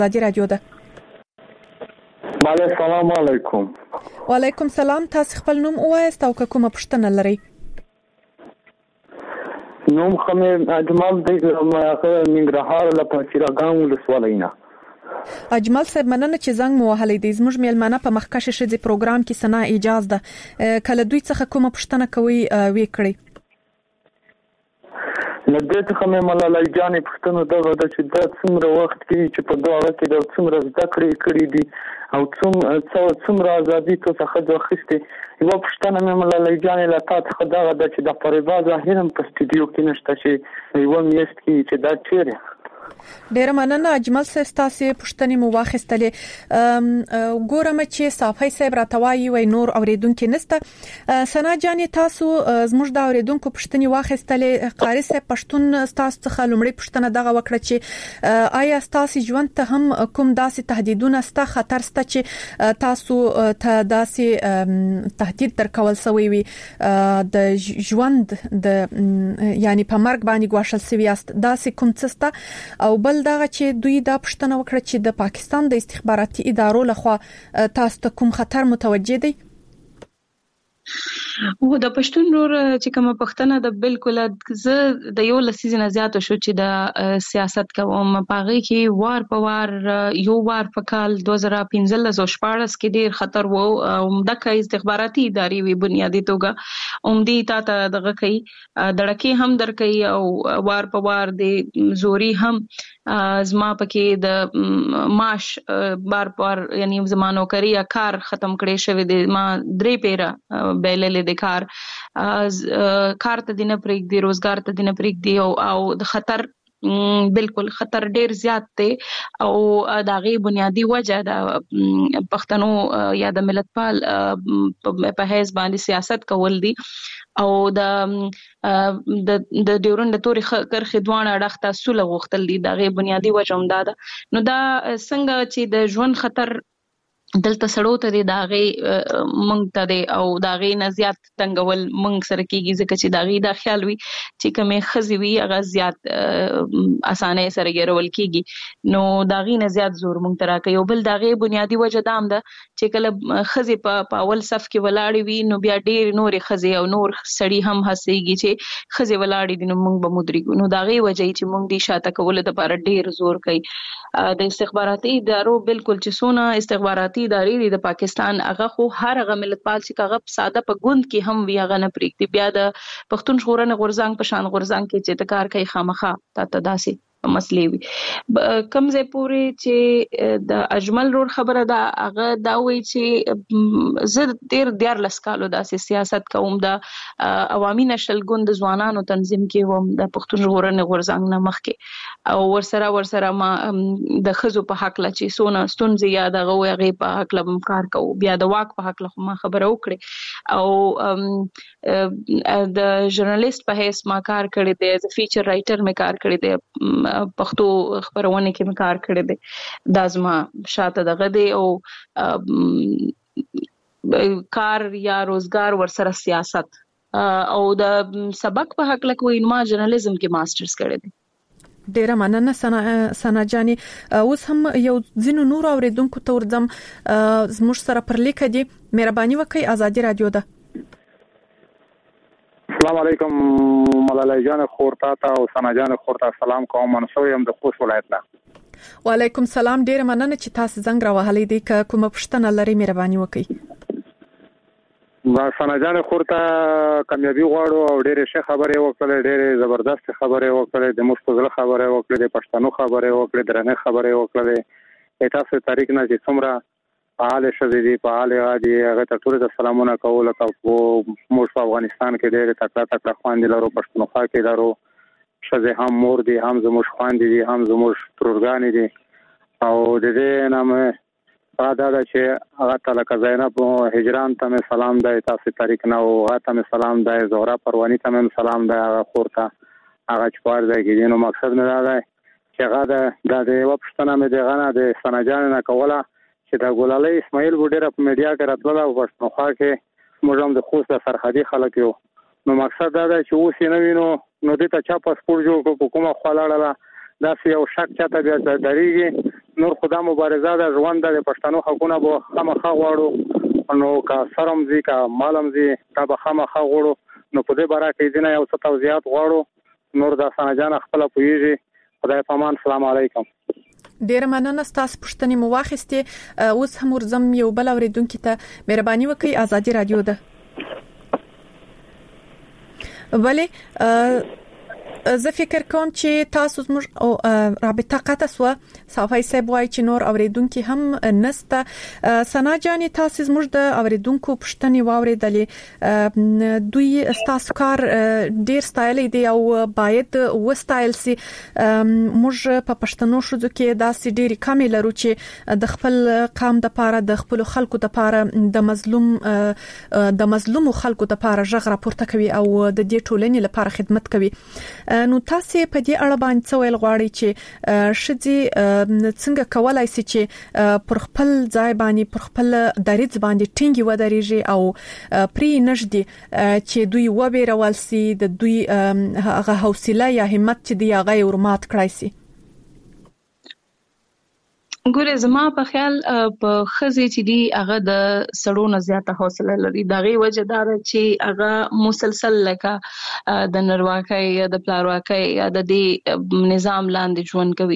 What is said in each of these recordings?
ازادي رادیو ده. السلام علیکم. وعلیکم سلام. تاسو خپل نوم ووایاست او کومه پوښتنه لرئ؟ نوم خمیر اجمل دی ننګرهار له پچیراګام ولسوالۍ نه. اجمل صاحب مننه چې زنګ مو وهلی دی. زموږ میلمانه په مخکشه شې پروګرام کې سنا اجازه ده کله دوی څخه کومه پوښتنه کوي وی کړی. لدې څخه مې ملالۍ جانې پوښتنه دا ده چې دا څومره وخت کې چې په دغه کې د څومره زده کړې دي او څومره ازادي ته څخه د اخیستې. یو پوښتنه مې ملالۍ جانې له تا څخه دا ده چې د فریبا ظاهرا په سټوډیو کې نشته چې یو میاشت کې چې دا چیرې. ډیره مننه اجمل صاحب تاسو پوښتنې مو واخیستلې. ګورم چې صافي صاحب راتوي وای نور اوریدونکو نسته. سنا جانې تاسو زموږ د اوریدونکو پوښتنې واخیستلې. قاری صاحب پښتون تاسو څخه لومړی پوښتنه دغه وکړه چې آیا تاسو ژوند ته هم کوم داسې تهدیدونه ستا خطر سته چې تاسو ته داسې تهدید درکول شوی وي د ژوند د یعنی په مرګ باندې ګواښل شوی است داسې کوم څه سته؟ او بل دغه چې دوی دا پوښتنه وکړه چې د پاکستان د استخباراتي ادارو لخوا تاسو ته کوم خطر متوجه دی؟ و د پښتون نور چې کوم پښتنه د بالکل زه د یو لسیزه زیات شو چې د سیاست کوم پاغي کې وار په وار یو وار په کال 2015 او 14 کې ډیر خطر وو او دغه استخباراتي ادارې وی بنیادی توګه اومدي تا ته دغه کوي دړکې هم درکې او وار په وار د زوري هم زما پکې د معاش بار یعنی زمانو کری کار ختم کړي شوی د ما درې پیرا بیللې د کار ته دینه پرېګ دی روزګار ته دینه پرېګ دی او د خطر بالکل خطر ډیر زیات دی او داغي بنیادی وجه د پښتنو یا د ملتپال په هیڅ باندې سیاست کول دي او د ډیورند توري کرخې دوانه اړخته سوله غوښتل دي. داغي بنیادی وجه هم ده. نو دا څنګه چې د ژوند خطر دلته سړو ته دی داغي مونږ ته دی او داغي نه زیات تنګول مونږ سره کیږي ځکه چې داغي دا خیال وي چې کومه خزي وي هغه زیات اسانه سره ګرول کیږي نو داغي نه زیات زور مونږ ترا کوي. او بل داغي بنیادی وجه دام ده چې کله خزي په اول صف کې ولاړی وي نو بیا ډیر نور خزي او نور سړی هم هسيږي چې خزي ولاړی دي نو مونږ به مدرګو. نو داغي وجه چې مونږ دي شاته کول د لپاره ډیر زور کوي. د استخباراتي ادارو بالکل چې سونه استخباراتي ادارې د پاکستان هغه خو هر هغه ملتپال چې هغه ساده په ګوند کې هم وی هغه نه پریږدي. بیا د پښتون ژغورنې غورځنګ په شان غورځنګ کې چې تکار کوي خامخا تا داسي مسلې وي کمزې پورې چې د اجمل رور خبره ده هغه دا وی چې زه ډیر لسکالو داسې سیاست کوم د عوامي نشل ګوند ځوانانو تنظیم کې وم د پښتون ژغورنې غورځنګ نه مخکې او ورسره ما د خزو په حق لا چې سونه ستونزې یا د غوغې په حق لا کار کوو. بیا د واک په حق لا ما خبره وکړه او د ژورنالیست په هیڅ ما کار کړی دی از فیچر رائټر مې کار کړی دی پښتو خبرونه کې مې کار کړی دی دا زما شاته دغه دی او کار یا روزګار ورسره سیاست او د سبق په حق لکه وای ما ژورنالیزم کې ماسترز کړی دی. ډیره مننه سنا جانې. اوس هم یو ځینو نور اوریدونکو ته ورځم زموږ سره پر لیک دي مهرباني وکړئ ازادي رادیو ده. السلام علیکم ملالۍ جان خورتا او سنا جان خورتا سلام کوم منصور يم د خوست ولایت نه. وعلیکم سلام. ډیره مننه چې تاسو زنګ راوهلې دي کومه پوښتنه لري مهرباني وکړئ. سنا جان خورتا کامیابی غواړو او ډېرې ښه خبرې وکړې ډېرې زبردست خبرې وکړې د مستقل خبرې وکړې د پښتنو خبرې وکړې درنه خبرې وکړې تاسو تاریخ نه چې څومره فعال شوه دي فعال دي هغه ته ټول د سلامونه کول او موږ په افغانستان کې ډېر تکړه خواندي لرو پښتونخوا کې لرو شزه هم مور دي هم زموږ خواندي دي هم زموږ ترورګان دي او د دې نامه دا چې هغه تعالی زینب هجران ته سلام دی تاسو تاریخ نه او هغه ته سلام دی زهرا پروانی ته سلام دی هغه خورته هغه چوار دی کې نو مقصد نه دی چې هغه د وپښتنه مې دغه نه د سنجان نه کوله چې د ګولالي اسماعیل ګډره په میډیا کې راتله او پښتونخوا کې موږ هم د خوست سرحدي خلک یو نو مقصد دا دی چې اوس نه وینو نو د تا چا پاسپورت جوړ کو کومه خلاړه دا یو شک چاته بیا دریږي نور خدای مبارزه د ژوند د پښتنو حقونه به خامخا غواړو نو کا سرم زی کا مالم زی کا به خامخا غواړو نو په دې باره کې ځینې یو څه توضیحات غواړو نور د سنا جان خپل پویږي خدای پامان السلام علیکم ډیر مننه ستاسو پوښتنې مو واخیستې اوس هم ورزم یو بل اوریدونکو ته مهرباني وکړئ ازادي رادیو ده ولی زه فکر کوم چې تاسو زموږ رابطه قطع سو صافي صاحب وایي چې نور اوریدونکو هم نسته سنا جان تاسو زموږ د اوریدونکو پښتنې واوریدلې دوی تاسو کار ډیر ستایل دي او باید وستایل سي موږ په پښتنو شو کې داسې ډیر کمی لرو چې د خپل قام د پاره د خپل خلکو د پاره د مظلوم خلکو د پاره ژغ راپورته کوي او د دې ټولنې لپاره خدمت کوي نو تاسو په دې اړه باندې څه ویل غواړئ چې شذي څنګه کولای شي چې پر خپل ځای باندې پر خپل دریځ باندې ټینګي ودرېږي او پری نشدي چې دوی وبېرول سي د دوی هغه حوصله یا همت چې دی هغه ورمات کړای سي ګوره زما په خیال په خزي چې دی هغه د سړو نه زیاته حوصله لري دغه وجه دار چې هغه مسلسل لکه د نرواکۍ یا د پلارواکۍ یا د دې نظام لاندې ژوند کوي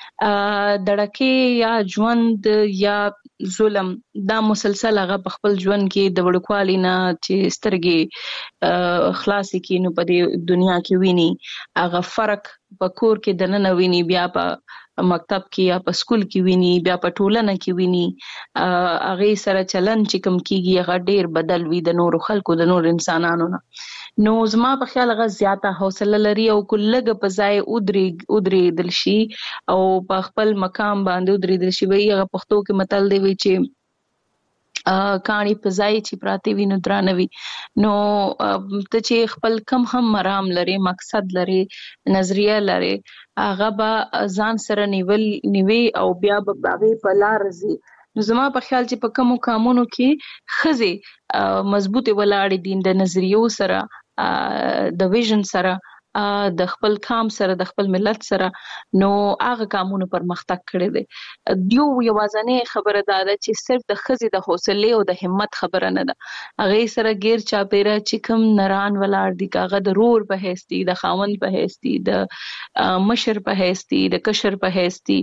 دړکې یا ژوند یا ظلم دا مسلسل هغه په خپل ژوند کې د وړوکوالي نه چې سترګې خلاصي کې نو په دې دنیا کې ویني هغه فرق په کور کې د نن ویني بیا په مکتب کې یا په سکول کې ویني بیا په ټولنه کې ویني هغه سره چلن چې کوم کیږي هغه ډیر بدل وي د نور خلکو د نور انسانانو نه نو زما په خیال هغه زیاته حوصله لري او کلهګ په ځای ودري دلشي او په خپل مقام باندې ودري دلشي وي هغه پښتو کې متل دی وی چې کانی په ځای چې پراتی وینو درانوي نو ته چې خپل کم هم مرام لري مقصد لري نظریه لري هغه به ځان سره نیوي او بیا به باغې په لار زی نو زما په خیال چې په کومو کامونو کې خزي مضبوطه ولاړې دي د نظریو سره د ویژن سره د خپل قام سره د خپل ملت سره نو هغه قانون پرمختګ کړی دی دیو یوازنه خبره ده چې صرف د خزي د حوصله او د همت خبره نه ده هغه سره غیر چا پیرا چې کوم نران ولاړ دي کاغه د رور په هستی د خاوند په هستی د مشر په هستی د کشر په هستی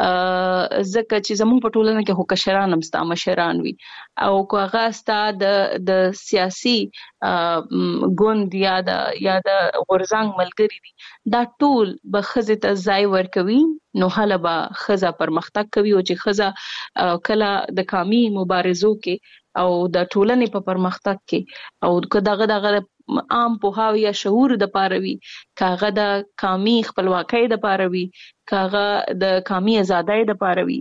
زکه چې زموږ په ټولنه کې هو کشران هم ستا مشران وي او هغه ستا د سیاسي ګوند یا د غورځنګ ملګری دي دا ټول به خزه ته ځای ورکوي نو هله به خزه پرمختګ کوي او چې خزه کله د قومي مبارزو کې او د ټولنې په پرمختګ کې او دغه عام پوهاوی یا شعور د پاروي کاغه د قومي خپلواکۍ د پاروي کاغه د قومي ازادۍ د پاروي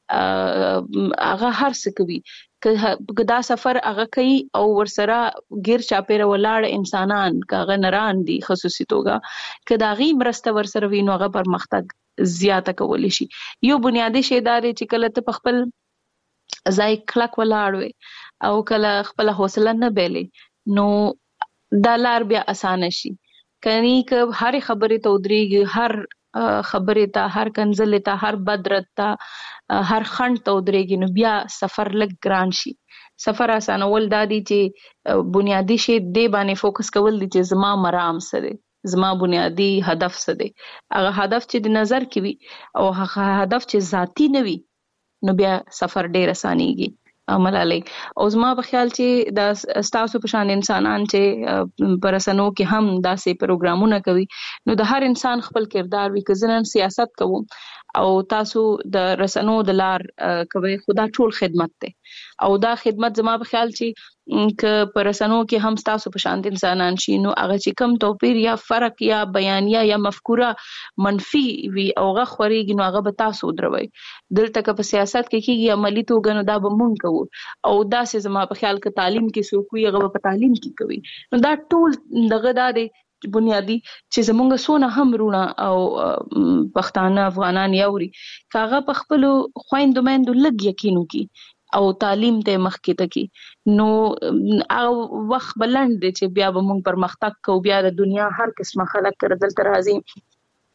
هغه هر څه کوي که دا سفر هغه کوي او ورسره غیر چاپیره ولاړ انسانان کاغه نران دي خصوصي توګه که دا غي مرسته ورسره وینو هغه پرمختګ زیاته کولی شي یو بنیادی شی دا دی چې کله ته خپل ځای کلک ولاړ وي او کله خپل حوصله نه بیلې نو دا لار بیا اسانه شي کني که هر خبره ته ودرېږي هر خبره ته هر کنزل ته هر بدرت ته هر خند ته ودرېږي نو بیا سفر لږ ګران شي سفر اسانول دادی چې بنیادی شی دی باندې فوکس کول دي چې زما مرام سره زما بنیادی هدف څه دی هغه هدف چې د نظر کې وي او هغه هدف چې ذاتی نه وي نو بیا سفر ډیر اسانيږي ملالي او زما په خیال چې د ستاسو په شان انسانان چې پرسنو کې هم داسې پروګرامونه کوي نو د هر انسان خپل کردار وي که زنن سیاست کوو او تاسو د رسنو د لار کوي خدا ټول خدمت ته او دا خدمت زما په خیال چې که پرسنو کې هم تاسو په شان انسانان شي نو هغه چې کم توپیر یا فرق یا بیانیه یا مفکوره منفي وي او هغه خوريږي نو هغه به تاسو دروي دلته که په سیاست کې کیږي عملی توګه نو دا به مونږ کوو او دا سه زما په خیال کې تعلیم کې سوکوي هغه په تعلیم کې کوي نو دا ټول دغه دا دی بنیادی چې زمونږ سونه هم رونه او پښتانه افغانان یوري کاغه په خپل خويندو مندو لګ یقینو کې او تعلیم ته مخکې تکي نو او وخت بلند دي چې بیا به موږ پرمختګ کوو بیا د دنیا هر قسمه خلک کړه دلته راځي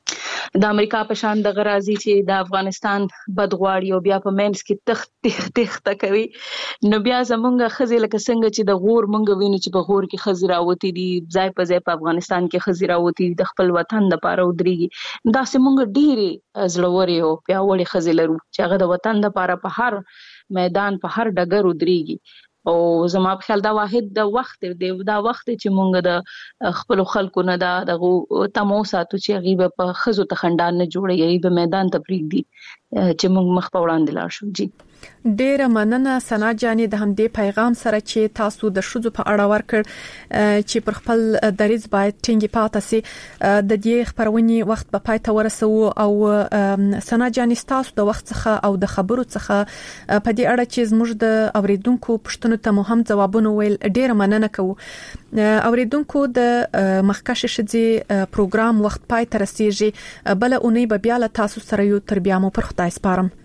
د امریکا په شان د غرازي چې د افغانستان بدغواړي او بیا په مینس کې تخت کوي نو بیا زمونږ خزي لکه څنګه چې د غور مونږ وینو چې په غور کې خزي راوتی دي ځای په ځای په افغانستان کې خزي راوتی دي د خپل وطن لپاره ودرېږي دا سمونږ ډېری زلوري او پیاوړي خزي لرو چې هغه د وطن لپاره په هر میدان په هر ډګر ودرېږي او زما په خیال دا واحد د وخت دی دا وخت چې مونږ د خپل خلکو نه دغه تموساتو چې غیبه په خزو ته خندان نه جوړي به میدان ته پریږدي چې مونږ مخ په وړاندې لاړ شو جی ډیره مننه سنا جانې د همدې پیغام سره چې تاسو د شذو په اړه ورکړ چې پر خپل دریځ باید ټینګي پاتې سي د دې خبرونې وخت په پای ته ورسو او سنا جانې تاسو د وخت څخه او د خبرو څخه په دې اړه چې زموږ د اوریدونکو پښتنو ته مهم ځوابونه ویل ډیره مننه کوم اوریدونکو د مخکښ شذي پروګرام وخت پای ته رسیږي بل اونۍ به بیا له تاسو سره یو تر بیا مو پر خدای سپارم